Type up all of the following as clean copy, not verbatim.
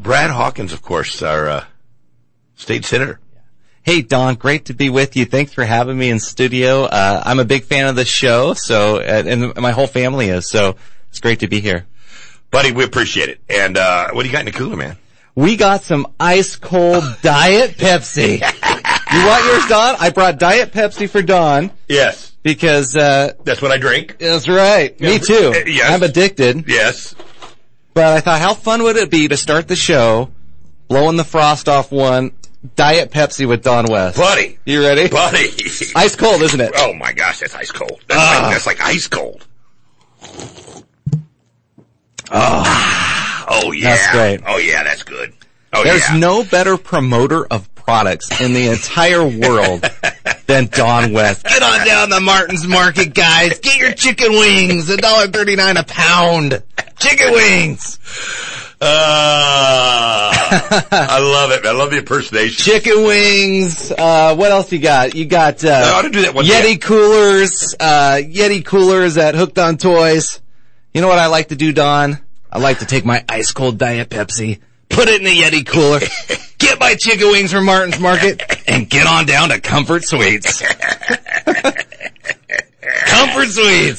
Brad Hawkins, of course, our state senator. Hey, Don, great to be with you. Thanks for having me in studio. I'm a big fan of the show, so and my whole family is, so it's great to be here. Buddy, we appreciate it. And what do you got in the cooler, man? We got some ice-cold Diet Pepsi. You want yours, Don? I brought Diet Pepsi for Don. Yes. Because that's what I drink. That's right. Me too. Yes. I'm addicted. Yes. But I thought, how fun would it be to start the show, blowing the frost off one, Diet Pepsi with Don West. Buddy. You ready? Buddy. Ice cold, isn't it? Oh my gosh, that's ice cold. That's like ice cold. Oh yeah. That's great. Oh yeah, that's good. Oh There's no better promoter of products in the entire world than Don West. Get on down to Martin's Market, guys. Get your chicken wings, $1.39 a pound. Chicken wings. I love it. I love the impersonation. Chicken wings. What else you got? You got I ought to do that one Yeti coolers. Yeti coolers at Hooked on Toys. You know what I like to do, Don? I like to take my ice cold Diet Pepsi, put it in the Yeti cooler, get my chicken wings from Martin's Market, and get on down to Comfort Sweets. Comfort Sweets.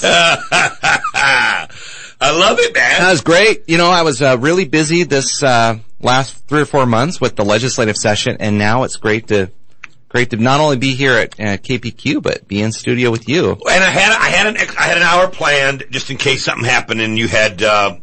I love it, man. That was great. You know, I was really busy this last 3 or 4 months with the legislative session, and now it's great to not only be here at KPQ, but be in studio with you. And I had an hour planned just in case something happened and you had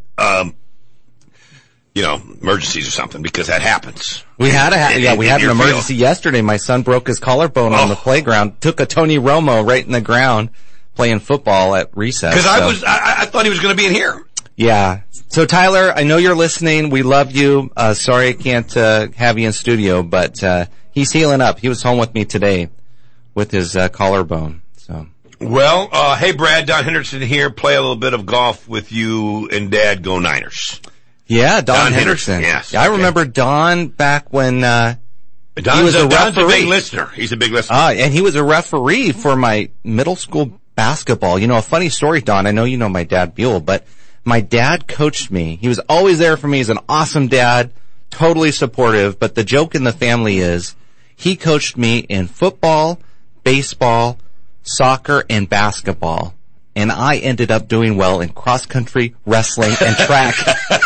emergencies or something, because that happens. We had an emergency yesterday. My son broke his collarbone on the playground, took a Tony Romo right in the ground playing football at recess. Because I thought he was going to be in here. Yeah. So Tyler, I know you're listening. We love you. Sorry I can't have you in studio, but he's healing up. He was home with me today with his collarbone. So. Well, hey Brad, Don Henderson here. Play a little bit of golf with you and Dad. Go Niners. Yeah, Don Henderson. Yes. Yeah, I remember Don back when he was a referee. Don's a big listener. He's a big listener. And he was a referee for my middle school basketball. You know, a funny story, Don. I know you know my dad, Buell, but my dad coached me. He was always there for me. He's an awesome dad, totally supportive. But the joke in the family is he coached me in football, baseball, soccer, and basketball. And I ended up doing well in cross country, wrestling, and track.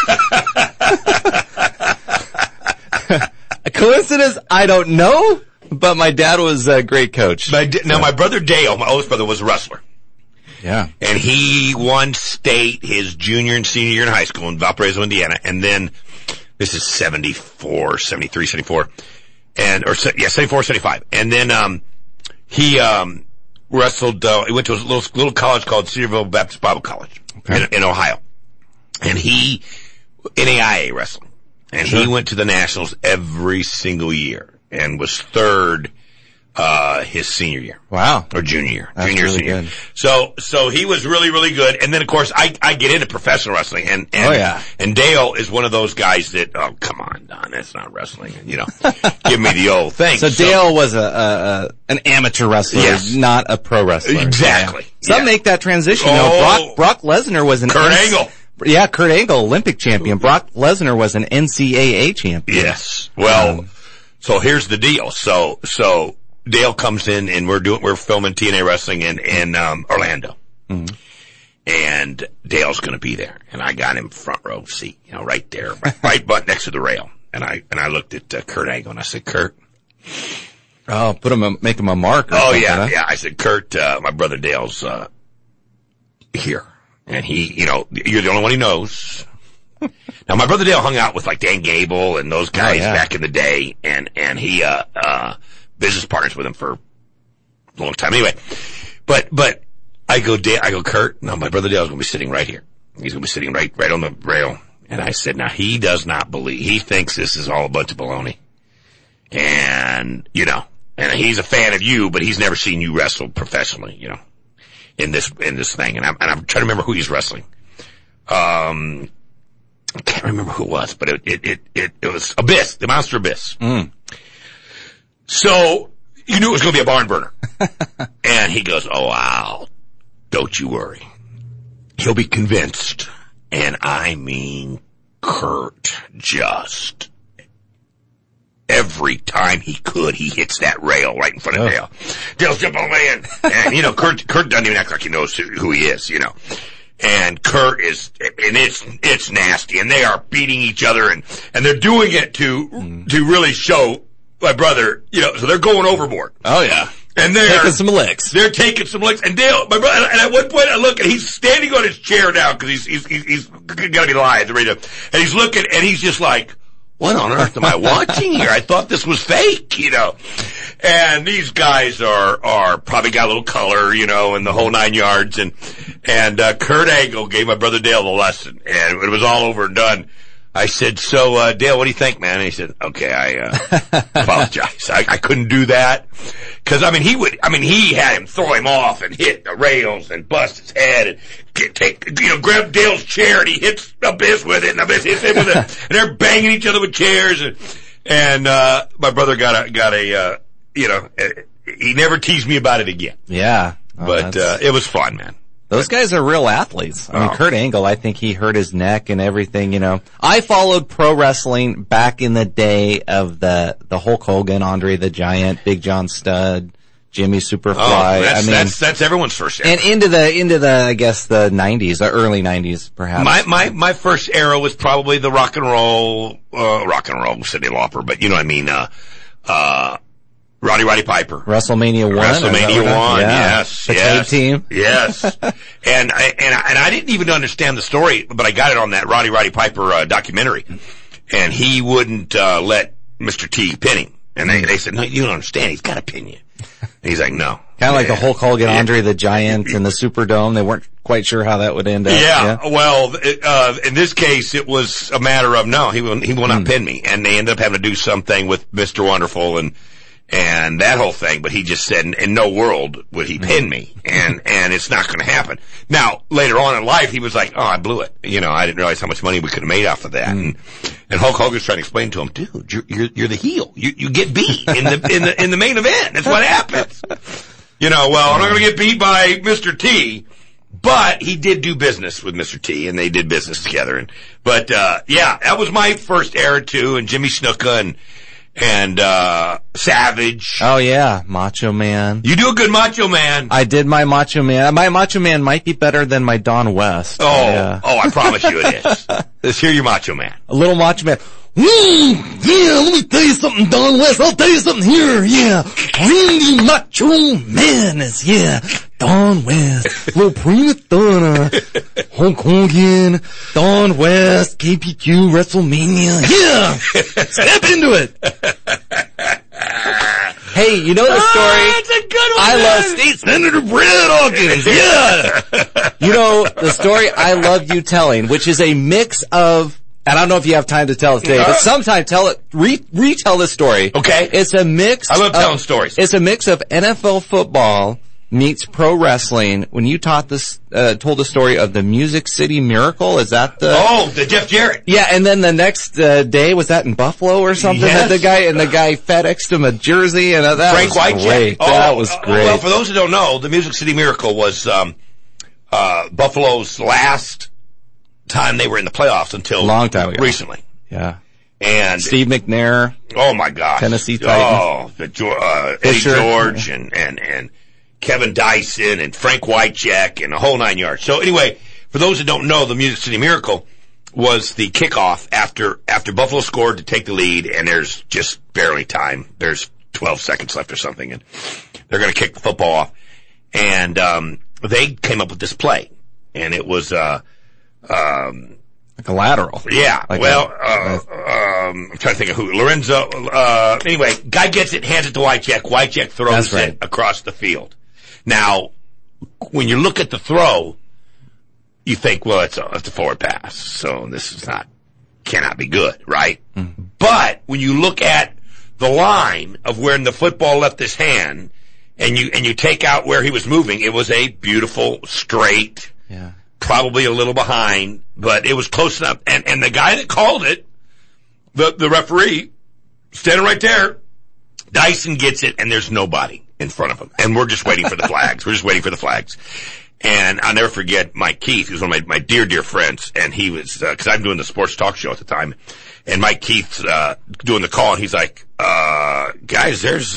A coincidence? I don't know. But my dad was a great coach. Now, my brother Dale, my oldest brother, was a wrestler. Yeah. And he won state his junior and senior year in high school in Valparaiso, Indiana. And then, this is 74, 73, 74. 74, 75. And then, he wrestled, he went to a little college called Cedarville Baptist Bible College in Ohio. And he, NAIA wrestling. And he went to the Nationals every single year and was third, his senior year. Wow. Or junior year. That's junior, really senior. Good. So he was really, really good. And then of course I get into professional wrestling and Dale is one of those guys that, oh, come on, Don, that's not wrestling. You know, give me the old thing. So Dale was an amateur wrestler, not a pro wrestler. Exactly. Some make that transition. Brock Lesnar was an Kurt Angle. Yeah, Kurt Angle, Olympic champion. Brock Lesnar was an NCAA champion. Yes. Well, so here's the deal. So Dale comes in and we're filming TNA wrestling in Orlando. Mm-hmm. And Dale's gonna be there. And I got him front row seat, right there, right butt next to the rail. And I looked at Kurt Angle and I said, Kurt. Oh, make him a mark. Oh yeah, yeah. I said, Kurt, my brother Dale's, here. And he, you're the only one he knows. Now, my brother Dale hung out with like Dan Gable and those guys back in the day, and he, business partners with him for a long time. Anyway, but I go, Kurt, no, my brother Dale's gonna be sitting right here. He's gonna be sitting right on the rail. And I said, now he does not believe, he thinks this is all a bunch of baloney. And, and he's a fan of you, but he's never seen you wrestle professionally, in this thing. And I'm trying to remember who he's wrestling. I can't remember who it was, but it was Abyss, the Monster Abyss. Mm. So, you knew it was going to be a barn burner. And he goes, oh wow, don't you worry. He'll be convinced. And I mean, Kurt just every time he could, he hits that rail right in front of Dale. Dale's jumping on in. And, you know, Kurt doesn't even act like he knows who he is, you know. And Kurt is, and it's nasty, and they are beating each other, and they're doing it to really show my brother, you know, so they're going overboard. Oh yeah. And they're taking some licks. They're taking some licks. And Dale, my brother, and at one point I look, and he's standing on his chair now, cause he's gotta be live, ready to, and he's looking, and he's just like, what on earth am I watching here? I thought this was fake, you know. And these guys are probably got a little color, you know, and the whole 9 yards. And Kurt Angle gave my brother Dale the lesson. And it was all over and done. I said, so, Dale, what do you think, man? And he said, okay, I apologize. I couldn't do that. Cause, he had him throw him off and hit the rails and bust his head and grab Dale's chair and he hits Abyss with it and Abyss hits him with it. And they're banging each other with chairs and my brother got a, he never teased me about it again. Yeah. But it was fun, man. Those guys are real athletes. I mean, Kurt Angle, I think he hurt his neck and everything, you know. I followed pro wrestling back in the day of the Hulk Hogan, Andre the Giant, Big John Studd, Jimmy Superfly. That's everyone's first era. And into the, I guess the 90s, the early 90s, perhaps. My first era was probably the rock and roll Cyndi Lauper, but you know what I mean, Roddy Piper. WrestleMania 1. Yes. The tag team. Yes. And I didn't even understand the story, but I got it on that Roddy Piper, documentary. And he wouldn't, let Mr. T pin him. And they said, no, you don't understand. He's got to pin you. And he's like, no. Kind of like the Hulk Hogan, Andre the Giant in the Superdome. They weren't quite sure how that would end up. Yeah. Well, in this case, it was a matter of, no, he will not pin me. And they ended up having to do something with Mr. Wonderful and that whole thing, but he just said, in no world would he pin me, and it's not going to happen. Now, later on in life, he was like, oh, I blew it. You know, I didn't realize how much money we could have made off of that. And Hulk Hogan's trying to explain to him, dude, you're the heel. You get beat in the main event. That's what happens. You know, well, I'm not going to get beat by Mr. T, but he did do business with Mr. T, and they did business together. But that was my first era too, and Jimmy Snuka and Savage. Oh yeah, Macho Man. You do a good Macho Man. I did my Macho Man. My Macho Man might be better than my Don West. I promise you it is. Let's hear your Macho Man. A little Macho Man. Yeah, let me tell you something, Don West. I'll tell you something here. Yeah, Randy Macho Man is, Don West, little prima donna, Hulk Hogan, Don West, KPQ, WrestleMania. Yeah, step into it. Hey, you know the story? That's a good one. I love State Senator Brett Hawkins. Yeah. You know the story I love you telling, which is a mix of, and I don't know if you have time to tell it today, but sometime retell this story. Okay. It's a mix. I love telling stories. It's a mix of NFL football meets pro wrestling. When you told the story of the Music City Miracle, is that the Jeff Jarrett? Yeah, and then the next day, was that in Buffalo or something? Yes. The guy FedExed him a jersey, and that Frank was Whitecheck. great. That was great. Well, for those who don't know, the Music City Miracle was Buffalo's last time they were in the playoffs until long time ago. Recently. Yeah. And Steve McNair. Oh my gosh. Tennessee Titans. Eddie George and Kevin Dyson and Frank Whitecheck and the whole 9 yards. So anyway, for those that don't know, the Music City Miracle was the kickoff after Buffalo scored to take the lead, and there's just barely time. There's 12 seconds left or something, and they're going to kick the football off. And they came up with this play, and it was like a lateral. Yeah. Like I'm trying to think of who. Lorenzo. Anyway, guy gets it, hands it to Whitecheck. Whitecheck throws it across the field. Now, when you look at the throw, you think, well, it's a forward pass, so this cannot be good, right? Mm-hmm. But when you look at the line of when the football left his hand, and you take out where he was moving, it was a beautiful, straight, probably a little behind, but it was close enough. And the guy that called it, the referee, standing right there, Dyson gets it, and there's nobody in front of him. And we're just waiting for the flags. And I'll never forget Mike Keith, who's one of my dear, dear friends. And he was, cause I'm doing the sports talk show at the time. And Mike Keith's, doing the call and he's like, guys, there's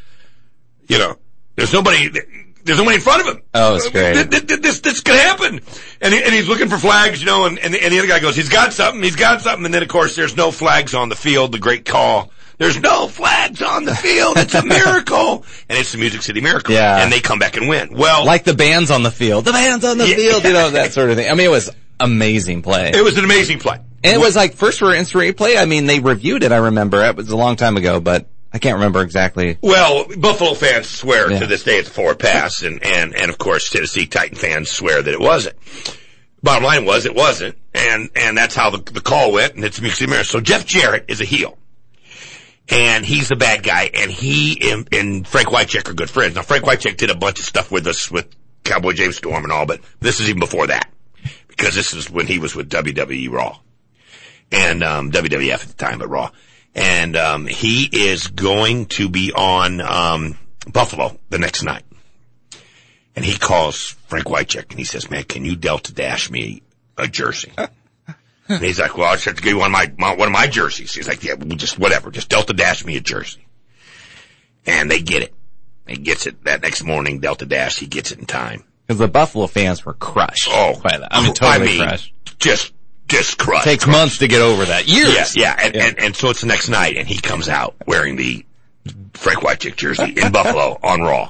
nobody in front of him. Oh, it's great. This could happen. And he's looking for flags, and the other guy goes, he's got something. And then of course there's no flags on the field, the great call. There's no flags on the field. It's a miracle. And it's the Music City Miracle. Yeah. And they come back and win. Well, like the bands on the field. The bands on the field, that sort of thing. I mean, it was amazing play. It was an amazing play. And it was like first for instant replay. I mean, they reviewed it, I remember. It was a long time ago, but I can't remember exactly. Well, Buffalo fans swear to this day it's a forward pass, and of course Tennessee Titan fans swear that it wasn't. Bottom line was it wasn't, and that's how the call went, and it's Music City Miracle. So Jeff Jarrett is a heel. And he's the bad guy, and he and Frank Wycheck are good friends. Now, Frank Wycheck did a bunch of stuff with us with Cowboy James Storm and all, but this is even before that. Because this is when he was with WWE Raw. And, WWF at the time, but Raw. And, he is going to be on, Buffalo the next night. And he calls Frank Wycheck and he says, man, can you Delta Dash me a jersey? And he's like, well, I just have to give you one of my jerseys. He's like, yeah, just whatever. Just Delta Dash me a jersey. And they get it. He gets it that next morning, Delta Dash. He gets it in time. Because the Buffalo fans were crushed. Oh, by that. Totally crushed. Just crushed. Takes months to get over that. Years. Yeah. And so it's the next night and he comes out wearing the Frank Wycheck jersey in Buffalo on Raw.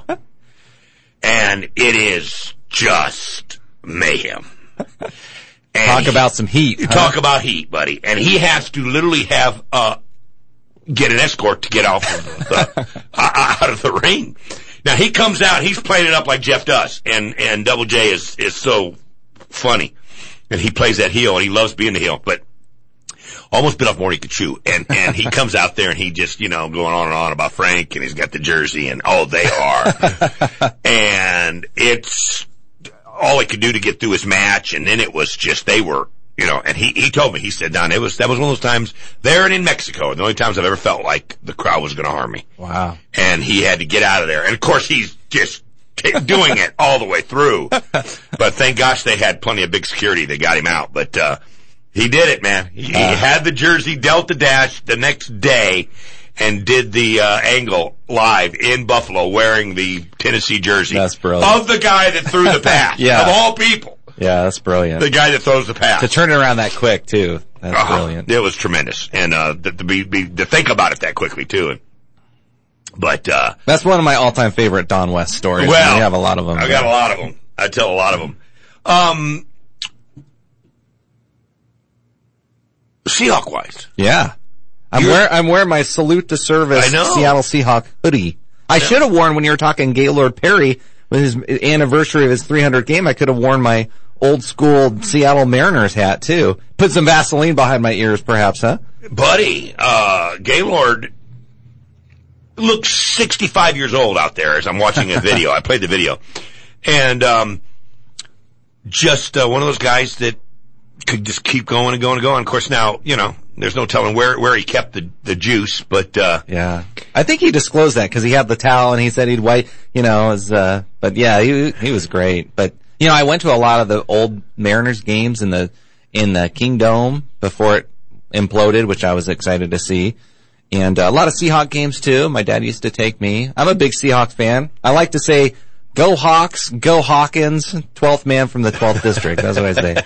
And it is just mayhem. Talk about some heat. Talk about heat, buddy. And he has to literally get an escort to get out of the ring. Now he comes out, he's playing it up like Jeff does, and Double J is so funny. And he plays that heel and he loves being the heel, but almost bit off more than he could chew. And he comes out there and he just, going on and on about Frank and he's got the jersey and they are. And it's all he could do to get through his match, and then it was just, they were, and he told me, he said, Don, that was one of those times there and in Mexico, the only times I've ever felt like the crowd was gonna harm me. Wow. And he had to get out of there. And of course he's just doing it all the way through. But thank gosh they had plenty of big security that got him out. But, he did it, man. He had the jersey Delta Dash the next day and did the angle live in Buffalo wearing the Tennessee jersey. That's brilliant. Of the guy that threw the pass. Yeah. Of all people. Yeah, that's brilliant. The guy that throws the pass. To turn it around that quick, too. That's brilliant. It was tremendous. And to think about it that quickly, too. But that's one of my all-time favorite Don West stories. Well, we have a lot of them. I got a lot of them. I tell a lot of them. Seahawk-wise. Yeah. I'm wearing my salute to service Seattle Seahawk hoodie. I should have worn, when you were talking Gaylord Perry, with his anniversary of his 300 game, I could have worn my old school Seattle Mariners hat too. Put some Vaseline behind my ears perhaps, huh? Buddy, Gaylord looks 65 years old out there as I'm watching a video. I played the video. And, just, one of those guys that could just keep going and going and going. Of course now, there's no telling where he kept the juice, but, yeah. I think he disclosed that because he had the towel and he said he'd wipe, but yeah, he was great. But, I went to a lot of the old Mariners games in the Kingdome before it imploded, which I was excited to see. And a lot of Seahawk games too. My dad used to take me. I'm a big Seahawks fan. I like to say, go Hawks, go Hawkins, 12th man from the 12th district. That's what I say.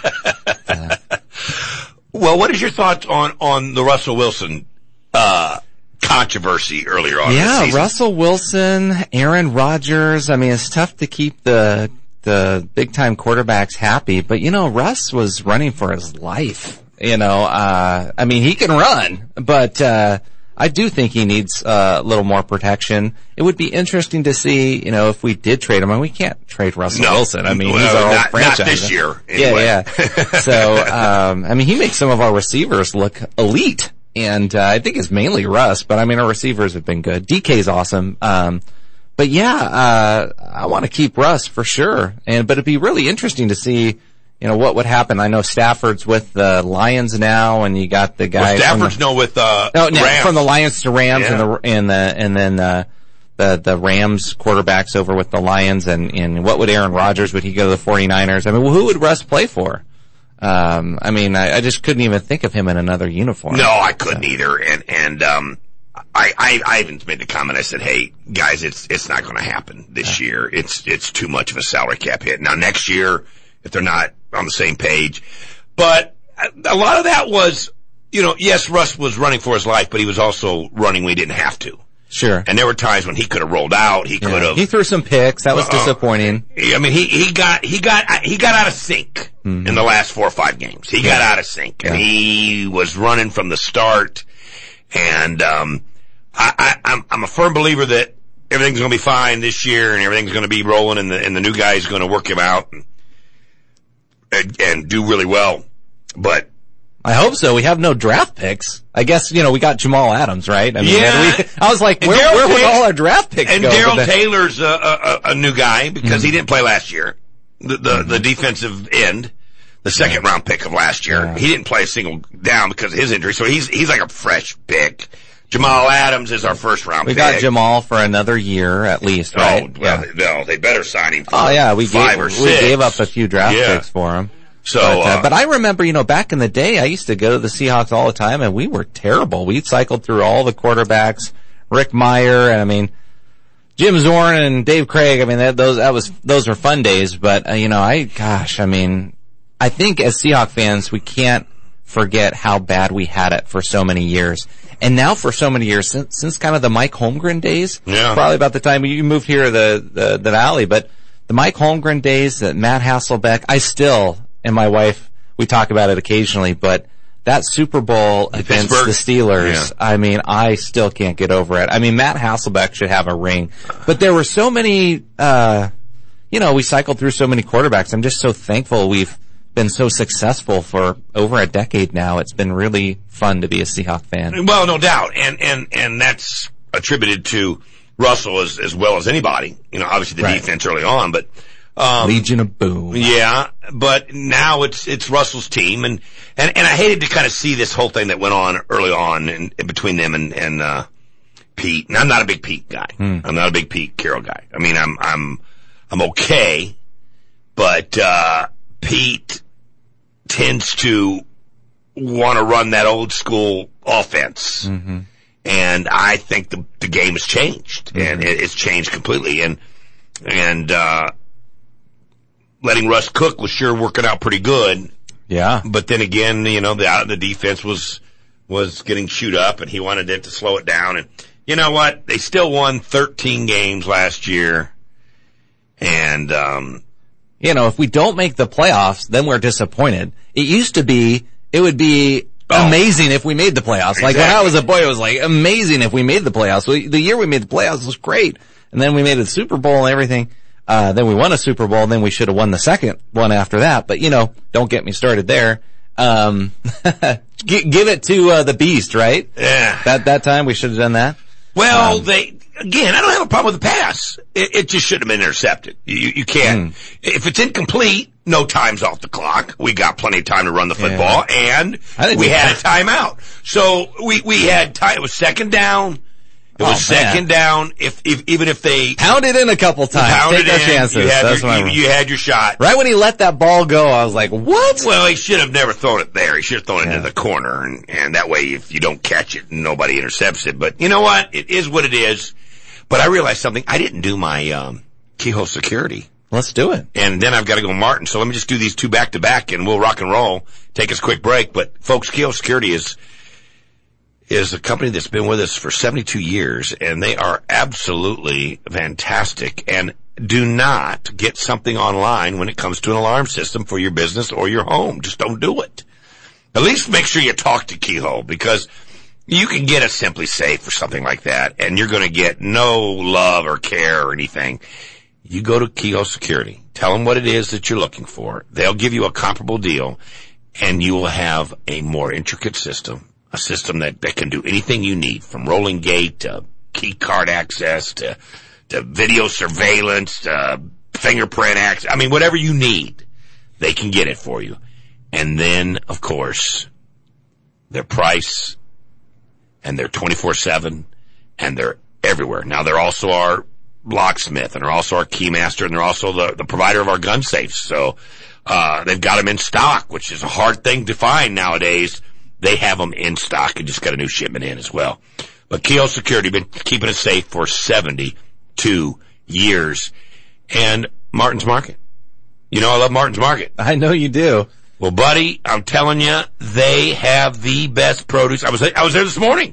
Well, what is your thoughts on the Russell Wilson, controversy earlier on? Yeah, this season? Russell Wilson, Aaron Rodgers. I mean, it's tough to keep the big time quarterbacks happy, but Russ was running for his life. I mean, he can run, but, I do think he needs a little more protection. It would be interesting to see, if we did trade him. I mean, we can't trade Russell Wilson. I mean, he's our old franchise. Not this year. Anyway. Yeah. So, I mean, he makes some of our receivers look elite. And, I think it's mainly Russ, but I mean, our receivers have been good. DK's awesome. But yeah, I want to keep Russ for sure. But it'd be really interesting to see, what would happen. I know Stafford's with the Lions now, and you got the guy. Well, Stafford's with Rams. From the Lions to Rams, yeah. and then the Rams quarterbacks over with the Lions, and what would Aaron Rodgers, would he go to the 49ers? I mean, who would Russ play for? I mean, I just couldn't even think of him in another uniform. No, I couldn't either. And I even made the comment. I said, hey, guys, it's not going to happen this year. It's too much of a salary cap hit. Now, next year, if they're not on the same page. But a lot of that was, yes, Russ was running for his life, but he was also running when he didn't have to. Sure. And there were times when he could have rolled out. He could have. He threw some picks. That was disappointing. I mean, he got out of sync in the last 4 or 5 games. He got out of sync, and he was running from the start. And I'm a firm believer that everything's going to be fine this year, and everything's going to be rolling, and the new guy's going to work him out and do really well. But I hope so. We have no draft picks. I guess, we got Jamal Adams, right? I mean, I was like, where would all our draft picks go? And Darrell Taylor's a new guy because he didn't play last year. The defensive end, the second round pick of last year, he didn't play a single down because of his injury. So he's like a fresh pick. Jamal Adams is our first round pick. We got Jamal for another year at least, right? Oh, well, no, they better sign him for we 5 or 6. We gave up a few draft picks for him. So, but I remember, back in the day, I used to go to the Seahawks all the time, and we were terrible. We cycled through all the quarterbacks, Rick Meyer, and I mean, Jim Zorn and Dave Craig. I mean, those were fun days. But I think as Seahawks fans, we can't forget how bad we had it for so many years. And now for so many years, since kind of the Mike Holmgren days, probably about the time you moved here to the Valley, but the Mike Holmgren days, that Matt Hasselbeck, I still, and my wife, we talk about it occasionally, but that Super Bowl against the Steelers, I mean, I still can't get over it. I mean, Matt Hasselbeck should have a ring. But there were so many, we cycled through so many quarterbacks. I'm just so thankful we've been so successful for over a decade now. It's been really fun to be a Seahawk fan. Well, no doubt. And that's attributed to Russell as well as anybody. Obviously the defense early on, but Legion of Boom. Yeah, but now it's Russell's team, and I hated to kind of see this whole thing that went on early on in between them and Pete. And I'm not a big Pete guy. I'm not a big Pete Carroll guy. I mean, I'm okay, but Pete tends to want to run that old school offense. Mm-hmm. And I think the game has changed, and it's changed completely. And letting Russ cook was sure working out pretty good. Yeah. But then again, the defense was getting chewed up, and he wanted it to slow it down. And you know what? They still won 13 games last year. And, if we don't make the playoffs, then we're disappointed. It would be amazing if we made the playoffs. Exactly. Like when I was a boy, it was like amazing if we made the playoffs. The year we made the playoffs was great. And then we made the Super Bowl and everything. Then we won a Super Bowl, and then we should have won the second one after that. But, don't get me started there. Give it to the Beast, right? Yeah. That time we should have done that. Well, I don't have a problem with the pass. It just shouldn't have been intercepted. You can't. If it's incomplete, no time's off the clock. We got plenty of time to run the football, and we had a timeout. So we had time. It was second down. It was second down. Even if they pounded in a couple times, take our chances. You had your shot. Right when he let that ball go, I was like, "What?" Well, he should have never thrown it there. He should have thrown it into the corner, and that way, if you don't catch it, nobody intercepts it. But you know what? It is what it is. But I realized something. I didn't do my keyhole security. Let's do it. And then I've got to go Martin. So let me just do these two back to back, and we'll rock and roll. Take us a quick break. But folks, Keyhole Security is a company that's been with us for 72 years, and they are absolutely fantastic. And do not get something online when it comes to an alarm system for your business or your home. Just don't do it. At least make sure you talk to Keyhole, because you can get a Simply Safe or something like that, and you're going to get no love or care or anything. You go to Keyhole Security. Tell them what it is that you're looking for. They'll give you a comparable deal, and you will have a more intricate system. A system that can do anything you need, from rolling gate to key card access to video surveillance to fingerprint access. I mean, whatever you need, they can get it for you. And then, of course, their price and their 24/7 and their everywhere. Now they're also our locksmith, and they're also our keymaster, and they're also the provider of our gun safes. So, they've got them in stock, which is a hard thing to find nowadays. They have them in stock and just got a new shipment in as well. But Kehoe Security been keeping us safe for 72 years. And Martin's Market. You know I love Martin's Market. I know you do. Well, buddy, I'm telling you, they have the best produce. I was there this morning.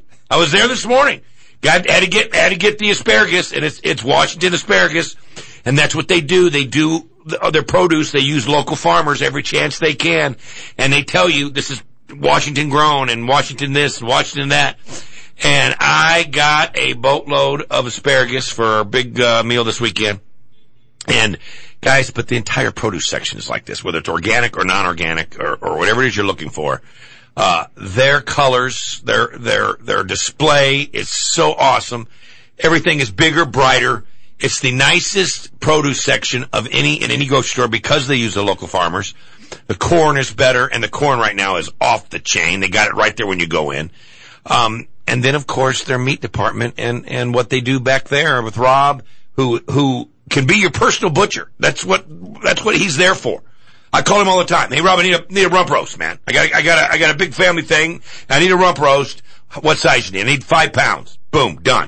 Had to get the asparagus, and it's Washington asparagus, and that's what they do. They do their produce. They use local farmers every chance they can, and they tell you this is Washington grown and Washington this and Washington that. And I got a boatload of asparagus for our big meal this weekend. And guys, but the entire produce section is like this, whether it's organic or non-organic or whatever it is you're looking for. Their colors, their display is so awesome. Everything is bigger, brighter. It's the nicest produce section in any grocery store because they use the local farmers. The corn is better, and the corn right now is off the chain. They got it right there when you go in. And then of course their meat department and what they do back there with Rob, who can be your personal butcher. That's what he's there for. I call him all the time. Hey, Rob, I need a rump roast, man. I got a big family thing. I need a rump roast. What size you need? I need 5 pounds. Boom, done.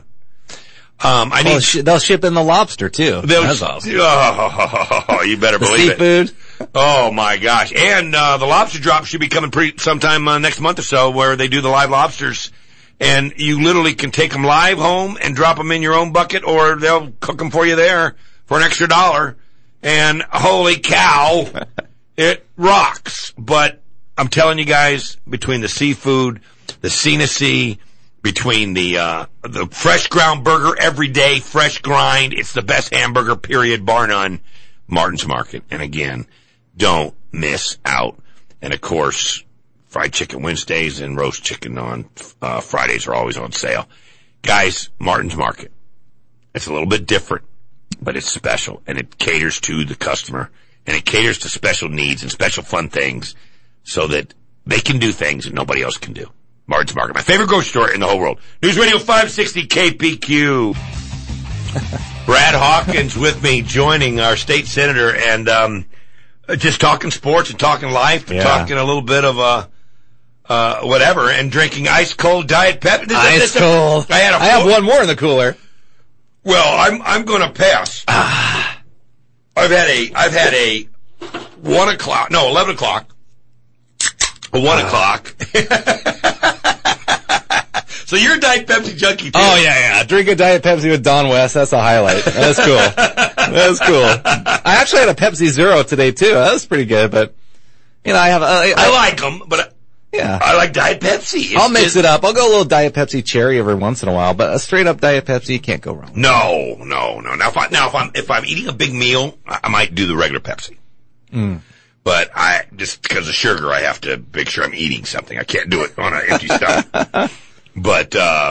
They'll ship in the lobster too. That's awesome. Oh, you better believe seafood. It. Oh my gosh. And, the lobster drop should be coming sometime next month or so, where they do the live lobsters. And you literally can take them live home and drop them in your own bucket, or they'll cook them for you there for an extra $1. And holy cow, it rocks. But I'm telling you guys, between the seafood, the Sea, between the fresh ground burger every day, fresh grind, it's the best hamburger, period, bar none. Martin's Market. And again, don't miss out. And of course, fried chicken Wednesdays and roast chicken on Fridays are always on sale. Guys, Martin's Market. It's a little bit different, but it's special, and it caters to the customer, and it caters to special needs and special fun things so that they can do things that nobody else can do. Martin's Market, my favorite grocery store in the whole world. News Radio 560 KPQ. Brad Hawkins with me, joining our state senator, and just talking sports and talking life and talking a little bit of whatever, and drinking ice cold Diet Pepsi. Ice cold. I have one more in the cooler. Well, I'm going to pass. I've had a 11 o'clock. A 1 o'clock. So you're a Diet Pepsi junkie too. Oh yeah. Drink a Diet Pepsi with Don West. That's a highlight. That's cool. That's cool. I actually had a Pepsi Zero today too. That was pretty good, but you know, I like them, but yeah, I like Diet Pepsi. I'll mix it up. I'll go a little Diet Pepsi Cherry every once in a while, but a straight up Diet Pepsi, you can't go wrong. No. Now if I'm eating a big meal, I might do the regular Pepsi. But just because of sugar, I have to make sure I'm eating something. I can't do it on an empty stomach. But,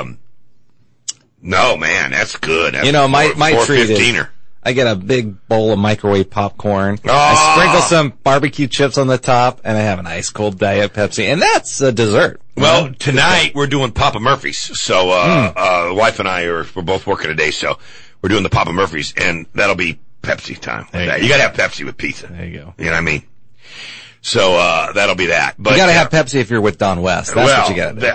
no, man, that's good. That's my treat is, I get a big bowl of microwave popcorn. Oh. I sprinkle some barbecue chips on the top, and I have an ice cold Diet Pepsi, and that's a dessert. Well, tonight we're doing Papa Murphy's. So, the wife and I we're both working today, so we're doing the Papa Murphy's, and that'll be Pepsi time. You gotta have Pepsi with pizza. There you go. You know what I mean? So, that'll be that. But you gotta have Pepsi if you're with Don West. That's what you gotta do.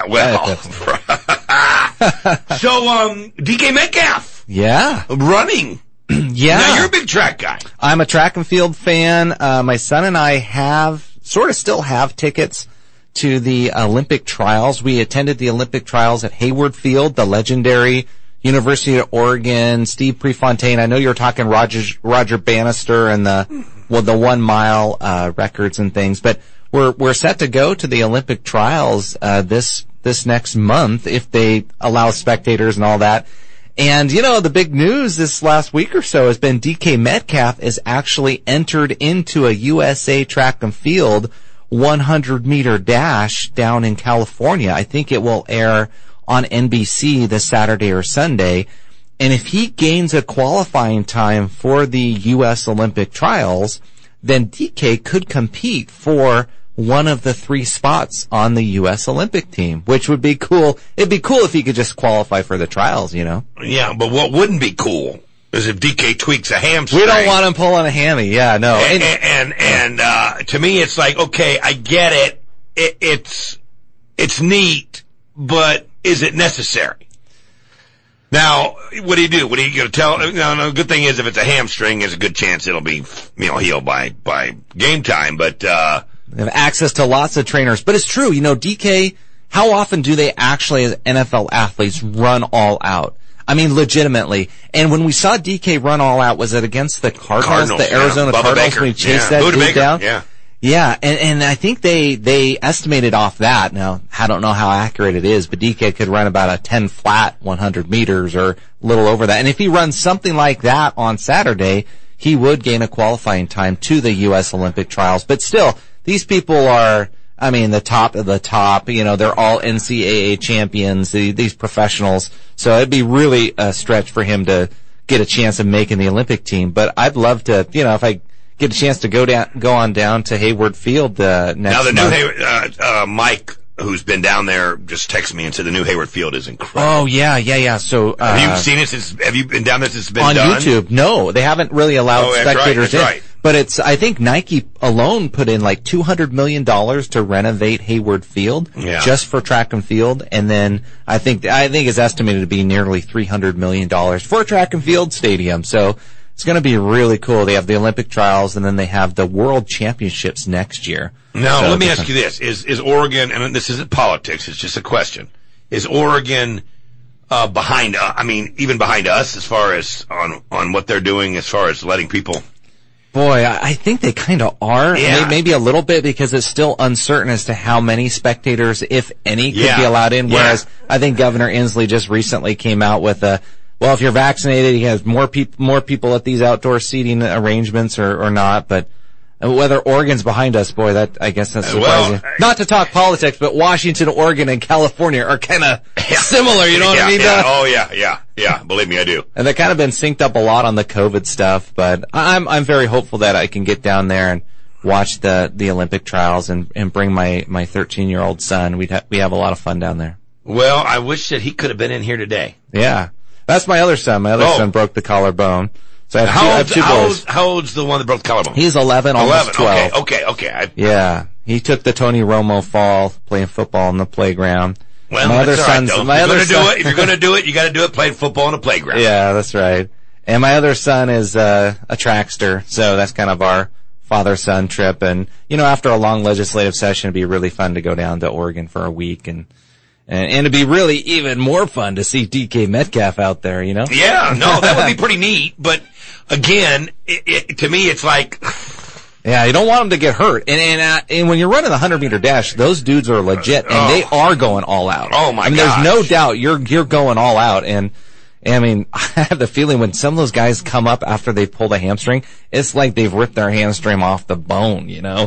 So, DK Metcalf. Yeah. Running. Yeah. Now you're a big track guy. I'm a track and field fan. My son and I still have tickets to the Olympic trials. We attended the Olympic trials at Hayward Field, the legendary University of Oregon, Steve Prefontaine. I know you're talking Roger Bannister and the 1 mile, records and things, but we're set to go to the Olympic trials, this next month if they allow spectators and all that. And, the big news this last week or so has been DK Metcalf is actually entered into a USA track and field 100-meter dash down in California. I think it will air on NBC this Saturday or Sunday. And if he gains a qualifying time for the U.S. Olympic trials, then DK could compete for one of the 3 spots on the U.S. Olympic team, which would be cool. It'd be cool if he could just qualify for the trials, you know? Yeah, but what wouldn't be cool is if DK tweaks a hamstring. We don't want him pulling a hammy. Yeah, no. And to me, it's like, okay, I get it. It's neat, but is it necessary? Now, what do you do? What are you going to tell? No, the good thing is if it's a hamstring, there's a good chance it'll be, healed by game time, but, they have access to lots of trainers. But it's true, DK, how often do they actually, as NFL athletes, run all out? I mean, legitimately. And when we saw DK run all out, was it against the Cardinals, the Arizona Cardinals, when he chased that dude down? Yeah. Yeah, and I think they estimated off that. Now, I don't know how accurate it is, but DK could run about a 10 flat 100 meters or a little over that. And if he runs something like that on Saturday, he would gain a qualifying time to the U.S. Olympic trials. But still, these people are, the top of the top. They're all NCAA champions, these professionals. So it'd be really a stretch for him to get a chance of making the Olympic team. But I'd love to, if I get a chance to go on down to Hayward Field next Now the month. new Mike, who's been down there, just texted me and said the new Hayward Field is incredible. Oh yeah. So have you seen it have you been down there since it's been on done? YouTube? No, they haven't really allowed spectators in. Right. But I think Nike alone put in like $200 million to renovate Hayward Field just for track and field. And then I think it's estimated to be nearly $300 million for a track and field stadium. So it's going to be really cool. They have the Olympic trials and then they have the World Championships next year. Now, let me ask you this. Is Oregon, and this isn't politics, it's just a question. Is Oregon, behind us as far as on what they're doing as far as letting people? Boy, I think they kind of are. Yeah. Maybe a little bit because it's still uncertain as to how many spectators, if any, could be allowed in. Whereas I think Governor Inslee just recently came out with well, if you're vaccinated, he has more people at these outdoor seating arrangements or not. But whether Oregon's behind us, boy, I guess that's surprising. Not to talk politics, but Washington, Oregon, and California are kind of similar. You know what I mean? Yeah. Oh yeah. Believe me, I do. And they've kind of been synced up a lot on the COVID stuff. But I'm very hopeful that I can get down there and watch the Olympic trials and bring my 13-year-old son. We have a lot of fun down there. Well, I wish that he could have been in here today. Yeah. That's my other son. My other son broke the collarbone. So I have two boys. How old's the one that broke the collarbone? He's 11, almost 12. Okay. Yeah. He took the Tony Romo fall playing football on the playground. Well, my other son's, if you're gonna do it, you gotta do it playing football on a playground. Yeah, that's right. And my other son is, a trackster. So that's kind of our father-son trip. And, after a long legislative session, it'd be really fun to go down to Oregon for a week and it'd be really even more fun to see DK Metcalf out there, Yeah, no, that would be pretty neat. But again, to me, it's like, yeah, you don't want them to get hurt. And when you're running the 100-meter dash, those dudes are legit and they are going all out. Oh my god! There's no doubt you're going all out. And I have the feeling when some of those guys come up after they pull the hamstring, it's like they've ripped their hamstring off the bone,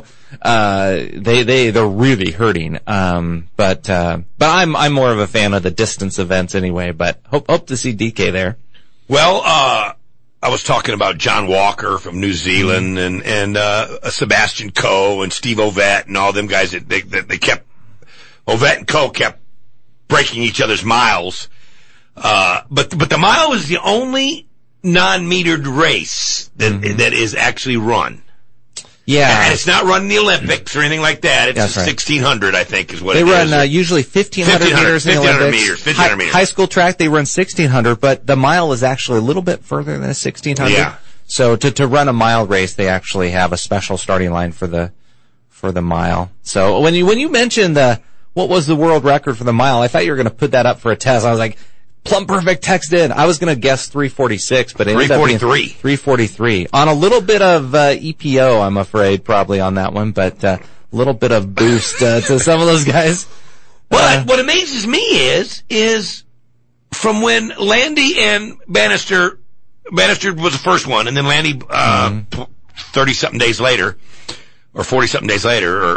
they're really hurting. But I'm more of a fan of the distance events anyway, but hope to see DK there. Well, I was talking about John Walker from New Zealand and Sebastian Coe and Steve Ovett and all them guys that they kept, Ovett and Coe kept breaking each other's miles. But the mile is the only non-metered race that is actually run. Yeah. And it's not run in the Olympics or anything like that. It's 1600, I think, is what it is. They run usually 1500 meters in the Olympics. 1500 meters. High school track, they run 1600, but the mile is actually a little bit further than 1600. Yeah. So to run a mile race, they actually have a special starting line for the mile. So when you mentioned what was the world record for the mile, I thought you were going to put that up for a test. I was like, Plum Perfect text in. I was going to guess 346, but it ended up being 343. On a little bit of EPO, I'm afraid, probably on that one, but a little bit of boost to some of those guys. But what amazes me is from when Landy and Bannister was the first one, and then Landy 30-something days later, or 40-something days later,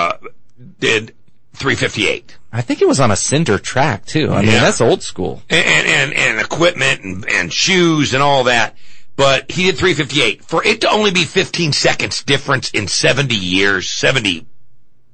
did 358. I think it was on a cinder track too. I mean, that's old school. And equipment and shoes and all that. But he did 358. For it to only be 15 seconds difference in 70 years, 70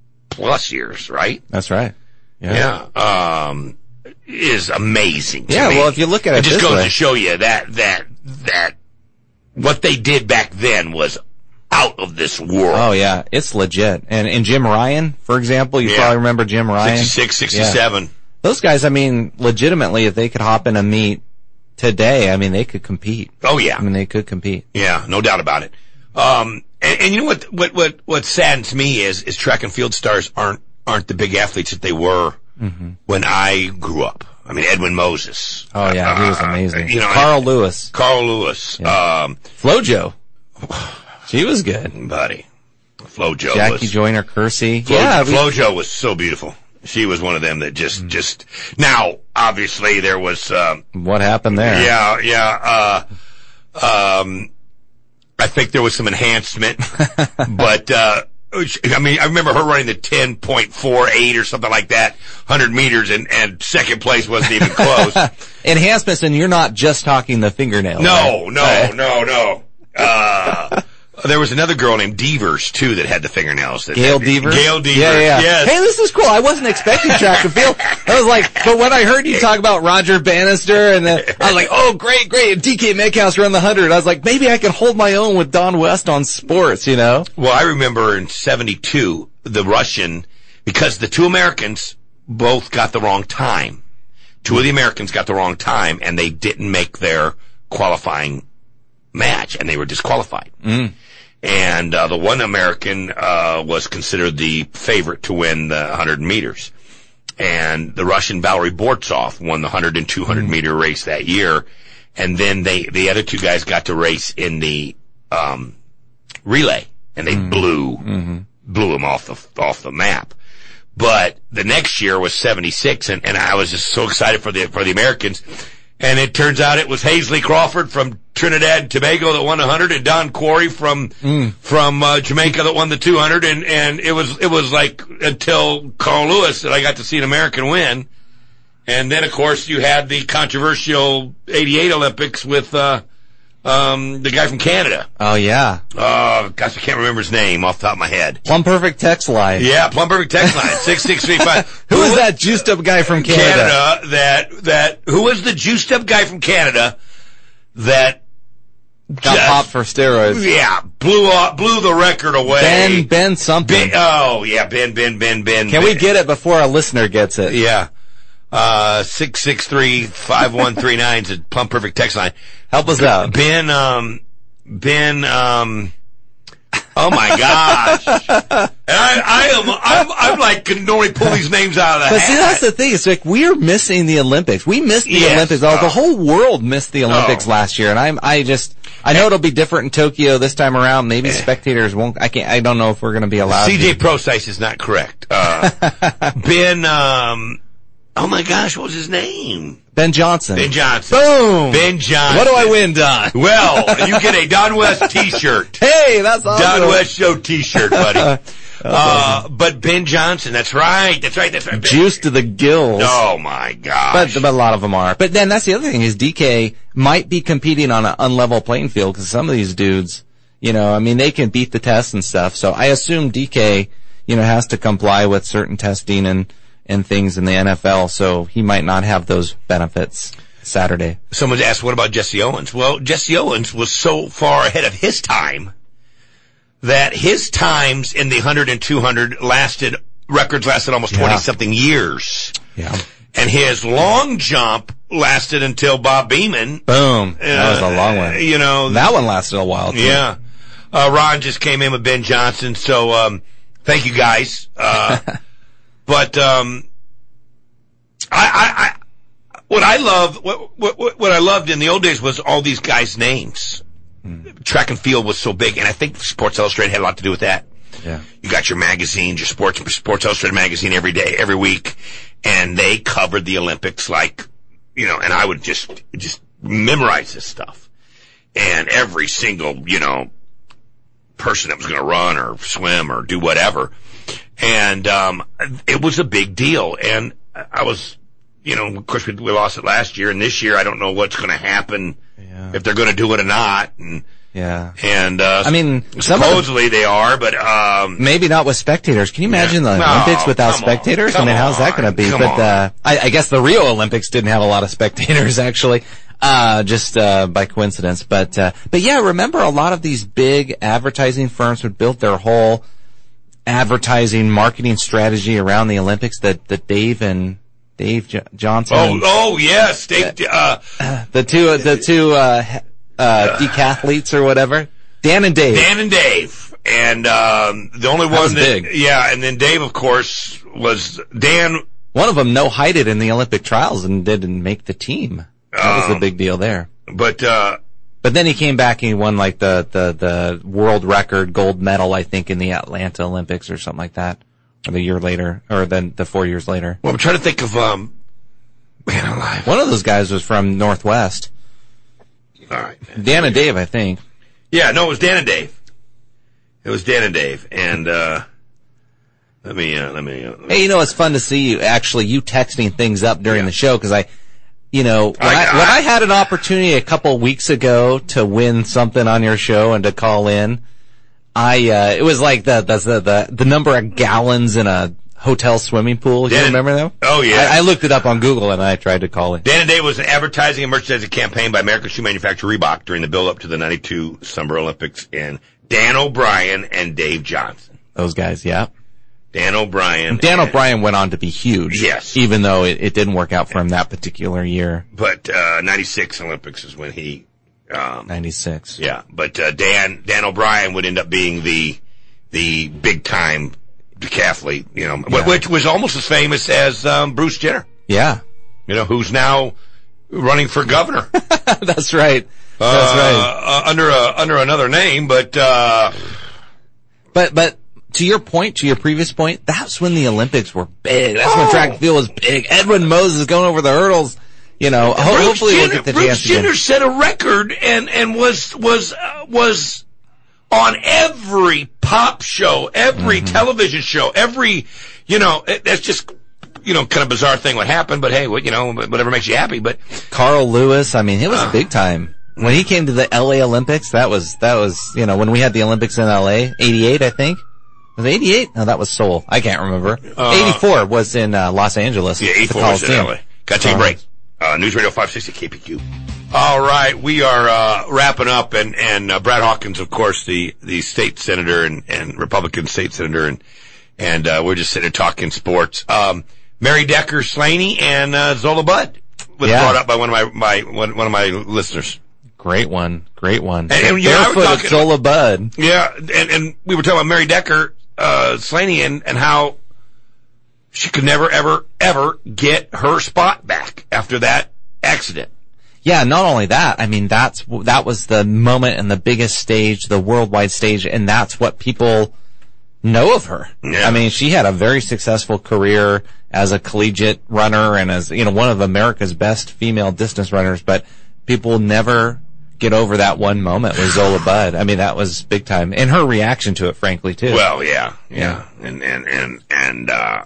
plus years, right? That's right. Yeah. Is amazing to me. Well, if you look at it just this goes way, to show you that what they did back then was out of this world. Oh yeah, it's legit. And Jim Ryan, for example, you probably remember Jim Ryan. 66, 67. Yeah. Those guys, I mean, legitimately, if they could hop in a meet today, I mean, they could compete. Oh yeah. I mean, they could compete. Yeah, no doubt about it. And you know what saddens me is track and field stars aren't the big athletes that they were when I grew up. I mean, Edwin Moses. Oh yeah, he was amazing. You know, Carl Lewis. Yeah. FloJo. She was good. Buddy. FloJo Jackie Joyner Kersey. FloJo was so beautiful. She was one of them that just, now, obviously there was, what happened there? Yeah. I think there was some enhancement, but, I mean, I remember her running the 10.48 or something like that, 100 meters, and second place wasn't even close. Enhancements, and you're not just talking the fingernail. No. There was another girl named Devers, too, that had the fingernails. Gail Devers? Gail Devers, yeah. yes. Hey, this is cool. I wasn't expecting track and field. I was like, but when I heard you talk about Roger Bannister, and then I was like, oh, great. DK Metcalf's run the 100. I was like, maybe I can hold my own with Don West on sports, you know? Well, I remember in 72, the Russian, because the two Americans both got the wrong time. Two of the Americans got the wrong time, and they didn't make their qualifying match, and they were disqualified. And the one American was considered the favorite to win the 100 meters. And the Russian Valery Bortsov won the 100 and 200 meter race that year. And then the other two guys got to race in the relay, and they blew him off the map. But the next year was 76, and I was just so excited for the Americans. And it turns out it was Hazley Crawford from Trinidad and Tobago that won the 100, and Don Quarry from Jamaica that won the 200, and it was like until Carl Lewis that I got to see an American win. And then of course you had the controversial 88 Olympics with the guy from Canada. Oh yeah. Gosh, I can't remember his name off the top of my head. Plum Perfect text line. Yeah, Plum Perfect text line, 6635. Who was that juiced up guy from Canada? Who was the juiced up guy from Canada that got popped for steroids? Yeah, blew the record away. Ben something. Ben. Can we get it before a listener gets it? Yeah. 663-5139 is a Plum Perfect text line. Help us out. Ben, oh my gosh. And I'm like, can only pull these names out of the hat. But see, that's the thing. It's like, we're missing the Olympics. We missed the Olympics. The whole world missed the Olympics last year. And I know it'll be different in Tokyo this time around. Maybe spectators won't, I don't know if we're going to be allowed CJ Procyse is not correct. Ben, oh my gosh, what was his name? Ben Johnson. Ben Johnson. Boom! Ben Johnson. What do I win, Don? Well, you get a Don West t-shirt. Hey, that's awesome. Don West Show t-shirt, buddy. But Ben Johnson, that's right. Juice to the gills. Oh my gosh. But a lot of them are. But then that's the other thing is DK might be competing on an unlevel playing field because some of these dudes, you know, I mean, they can beat the tests and stuff. So I assume DK, you know, has to comply with certain testing and things in the NFL, so he might not have those benefits Saturday. Someone's asked, what about Jesse Owens? Well, Jesse Owens was so far ahead of his time that his times in the 100 and 200 records lasted almost 20-something years. Yeah. And his long jump lasted until Bob Beamon. Boom. That was a long one. You know. That one lasted a while, too. Yeah. Ron just came in with Ben Johnson, so, thank you guys. But what I loved in the old days was all these guys' names. Track and field was so big, and I think Sports Illustrated had a lot to do with that. Yeah. You got your magazines, your Sports Illustrated magazine every day, every week, and they covered the Olympics like, you know, and I would just memorize this stuff. And every single, you know, person that was going to run or swim or do whatever. And it was a big deal. And I was, you know, of course we lost it last year, and this year I don't know what's going to happen, if they're going to do it or not. And Yeah. And, I mean, supposedly they are, but, maybe not with spectators. Can you imagine the Olympics without spectators? I mean, how's that going to be? But, I guess the Rio Olympics didn't have a lot of spectators, actually, just by coincidence. But yeah, remember a lot of these big advertising firms would build their whole advertising marketing strategy around the Olympics that Dave Johnson. Oh, yes, Dave, the two decathletes or whatever. Dan and Dave. And, the only one big. Yeah, and then Dave, of course, was Dan. One of them no-highted in the Olympic trials and didn't make the team. That was the big deal there. But then he came back and he won like the world record gold medal, I think, in the Atlanta Olympics or something like that. Or the year later, or then the 4 years later. Well, I'm trying to think of, man alive. One of those guys was from Northwest. All right. Dan and Dave, I think. Yeah, no, it was Dan and Dave. And, Hey, it's fun to see you texting things up during the show, because I had an opportunity a couple weeks ago to win something on your show and to call in, it was like the number of gallons in a hotel swimming pool. Do you remember that? Oh, yeah. I looked it up on Google and I tried to call it. Dan and Dave was an advertising and merchandising campaign by American shoe manufacturer Reebok during the build-up to the 92 Summer Olympics, and Dan O'Brien and Dave Johnson. Those guys, yeah. Dan O'Brien went on to be huge. Yes. Even though it didn't work out for him that particular year. But, 96 Olympics is when he, 96. Yeah. But, Dan O'Brien would end up being the big time decathlete, which was almost as famous as, Bruce Jenner. Yeah. Who's now running for governor. That's right. Under another name, but to your previous point, that's when the Olympics were big. That's when track and field was big. Edwin Moses going over the hurdles. Hopefully we'll get the chance. Bruce Jenner set a record and was on every pop show, every television show, every, that's just, kind of bizarre thing what happened, but hey, whatever makes you happy. But Carl Lewis, it was big time. When he came to the LA Olympics, that was, when we had the Olympics in LA, 88, I think. Was it 88? No, that was Seoul. I can't remember. 84 was in Los Angeles. Yeah, 84 was in LA. Got to take a break. News Radio 560 KPQ. All right, we are wrapping up, and Brad Hawkins, of course, the state senator and Republican state senator, and we're just sitting there talking sports. Mary Decker Slaney and Zola Budd was brought up by one of my listeners. Great one. And barefoot Zola Budd. Yeah, and we were talking about Mary Decker Slaney and how she could never, ever, ever get her spot back after that accident. Yeah, not only that, that was the moment and the biggest stage, the worldwide stage, and that's what people know of her. Yeah. She had a very successful career as a collegiate runner and as, one of America's best female distance runners, but people never get over that one moment with Zola Budd. That was big time. And her reaction to it, frankly, too. Well, yeah. And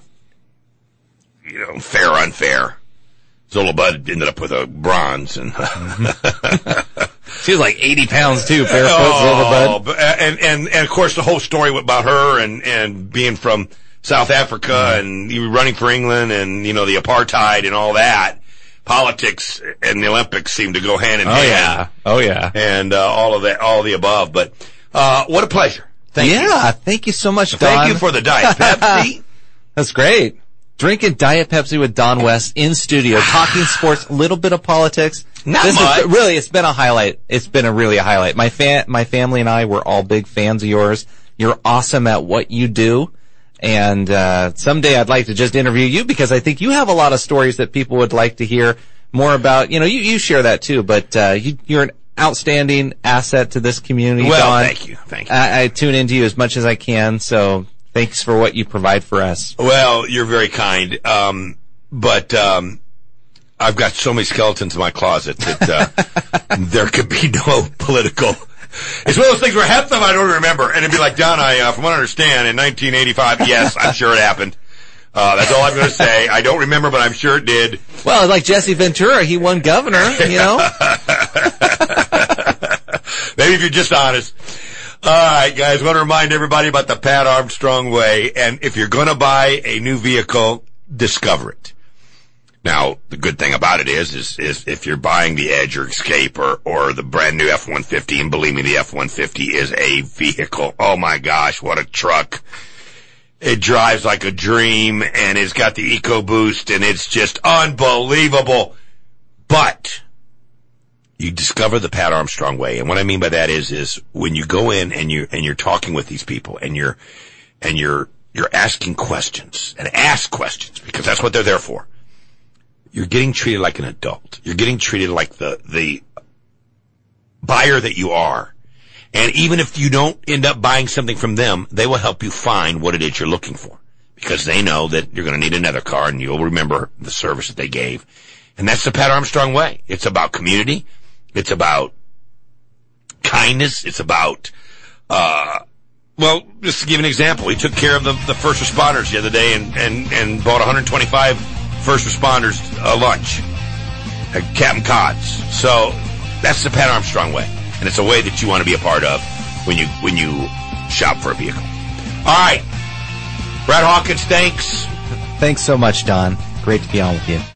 fair, unfair. Zola Budd ended up with a bronze, and she was like 80 pounds too, barefoot Zola Budd. And of course the whole story about her and being from South Africa and you were running for England and, the apartheid and all that. Politics and the Olympics seem to go hand in hand. Oh yeah. And, all of that, all of the above. But, what a pleasure. Thank you. Yeah, thank you so much, Don. Thank you for the Diet Pepsi. That's great. Drinking Diet Pepsi with Don West in studio, talking sports, a little bit of politics. Not much. It's been a highlight. It's been really a highlight. My family and I were all big fans of yours. You're awesome at what you do. And, someday I'd like to just interview you because I think you have a lot of stories that people would like to hear more about. You share that too, but, you're an outstanding asset to this community, Well, Don. thank you. I tune into you as much as I can, so thanks for what you provide for us. Well, you're very kind. But I've got so many skeletons in my closet that, there could be no political. It's one of those things where half of them I don't remember. And it'd be like, Don, from what I understand, in 1985, yes, I'm sure it happened. That's all I'm going to say. I don't remember, but I'm sure it did. Well, like Jesse Ventura, he won governor, They Maybe if you're just honest. All right, guys, want to remind everybody about the Pat Armstrong way. And if you're going to buy a new vehicle, discover it. Now, the good thing about it is if you're buying the Edge or Escape or the brand new F-150, and believe me, the F-150 is a vehicle. Oh my gosh, what a truck. It drives like a dream, and it's got the EcoBoost, and it's just unbelievable. But you discover the Pat Armstrong way. And what I mean by that is when you go in and you're talking with these people and you're asking questions and ask questions, because that's what they're there for. You're getting treated like an adult. You're getting treated like the buyer that you are. And even if you don't end up buying something from them, they will help you find what it is you're looking for, because they know that you're going to need another car and you'll remember the service that they gave. And that's the Pat Armstrong way. It's about community. It's about kindness. It's about, well, just to give an example, he took care of the first responders the other day and bought 125 first responders lunch at Captain Codd's. So that's the Pat Armstrong way. And it's a way that you want to be a part of when you shop for a vehicle. All right. Brad Hawkins, thanks. Thanks so much, Don. Great to be on with you.